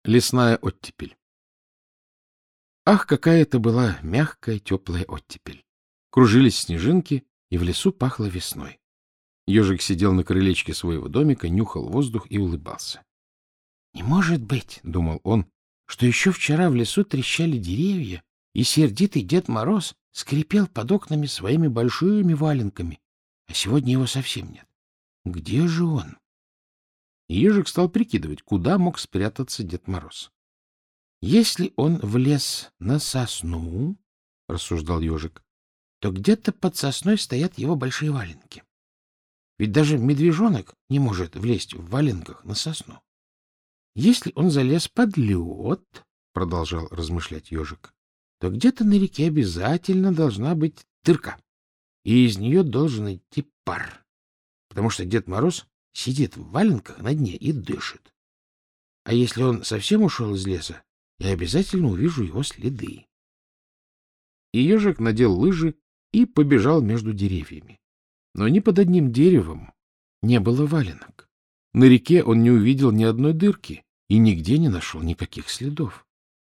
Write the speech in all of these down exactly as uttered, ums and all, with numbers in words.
Лесная оттепель. Ах, какая это была мягкая, теплая оттепель! Кружились снежинки, и в лесу пахло весной. Ежик сидел на крылечке своего домика, нюхал воздух и улыбался. — Не может быть, — думал он, — что еще вчера в лесу трещали деревья, и сердитый Дед Мороз скрипел под окнами своими большими валенками, а сегодня его совсем нет. Где же он? И ежик стал прикидывать, куда мог спрятаться Дед Мороз. Если он влез на сосну, — рассуждал ежик, — то где-то под сосной стоят его большие валенки. Ведь даже медвежонок не может влезть в валенках на сосну. Если он залез под лед, — продолжал размышлять ежик, — то где-то на реке обязательно должна быть дырка, и из нее должен идти пар, потому что Дед Мороз сидит в валенках на дне и дышит. А если он совсем ушел из леса, я обязательно увижу его следы. И ежик надел лыжи и побежал между деревьями. Но ни под одним деревом не было валенок. На реке он не увидел ни одной дырки и нигде не нашел никаких следов.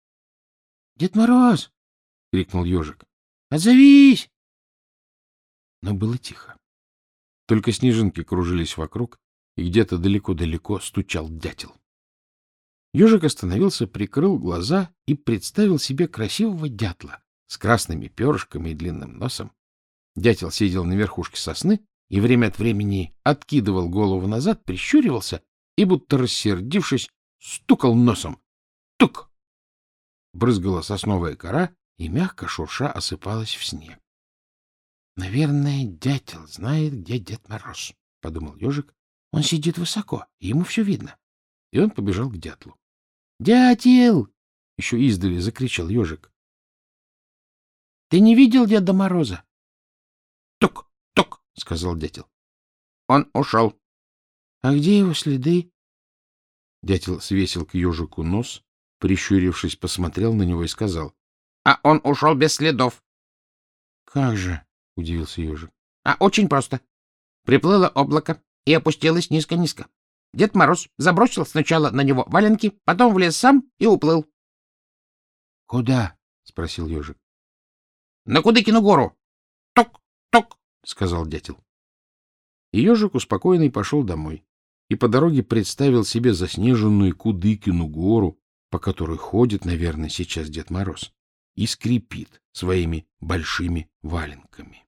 — Дед Мороз! — крикнул ежик. — Отзовись! Но было тихо. Только снежинки кружились вокруг, и где-то далеко-далеко стучал дятел. Ежик остановился, прикрыл глаза и представил себе красивого дятла с красными перышками и длинным носом. Дятел сидел на верхушке сосны и время от времени откидывал голову назад, прищуривался и, будто рассердившись, стукал носом. Тук! Брызгала сосновая кора и мягко шурша осыпалась в снег. — Наверное, дятел знает, где Дед Мороз, — подумал ежик. — Он сидит высоко, и ему все видно. И он побежал к дятлу. — Дятел! — еще издали закричал ежик. — Ты не видел Деда Мороза? — Тук, тук, — сказал дятел. — Он ушел. — А где его следы? Дятел свесил к ежику нос, прищурившись, посмотрел на него и сказал. — А он ушел без следов. — Как же? — удивился ежик. — А очень просто. Приплыло облако и опустилось низко-низко. Дед Мороз забросил сначала на него валенки, потом влез сам и уплыл. — Куда? — спросил ежик. — На Кудыкину гору. — Ток, ток, — сказал дятел. И ежик успокоенный пошел домой и по дороге представил себе заснеженную Кудыкину гору, по которой ходит, наверное, сейчас Дед Мороз, и скрипит своими большими валенками.